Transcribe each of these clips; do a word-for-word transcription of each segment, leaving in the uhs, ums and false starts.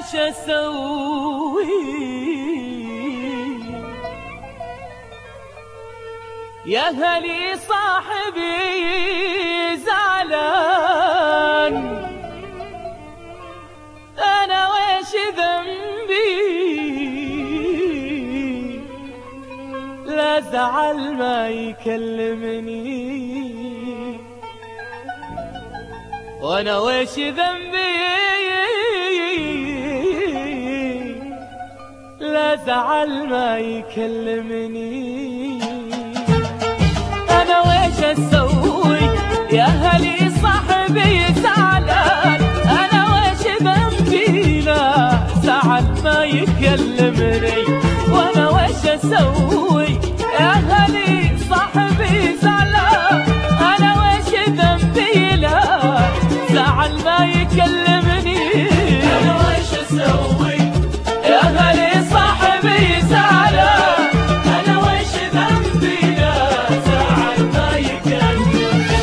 وش اسوي يا هلي صاحبي زعلان، انا وش ذنبي لا زعل ما يكلمني، وانا وش ذنبي لا زعل ما يكلمني. انا وش اسوي يا هلي صاحبي زعلان، انا وش ذنبي لا زعل ما يكلمني، وانا وش اسوي يا هلي صاحبي زعلان، انا وش ذنبي لا زعل ما يكلمني. انا وش اسوي يا هلي صاحبي زعلان، انا وش ذنبي لا زعل ما يكلمني.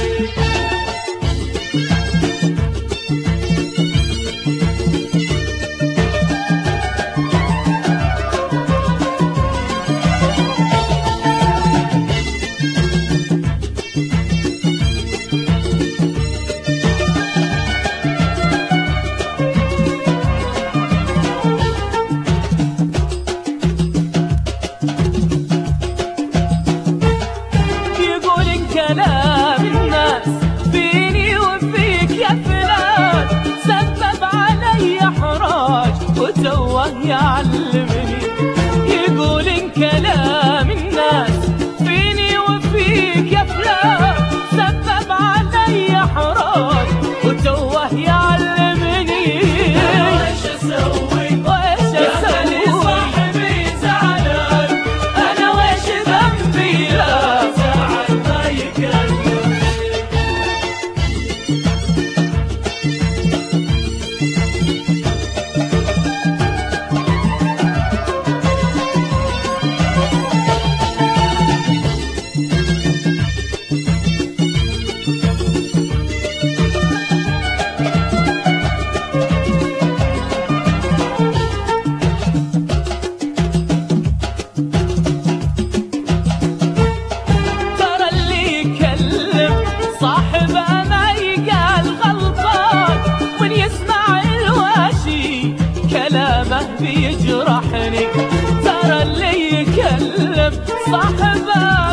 كلام الناس فيني وفيك يا فلان سبب علي احراج وتوه يعلمني، يقول ان كلام الناس فيني وفيك يا فلان سبب علي احراج وتوه يعلمني. وش اسوي وش اسوي صاحبي زعلان، انا وش ذنبي لا بيجرحني، ترى اللي يكلم صاحبه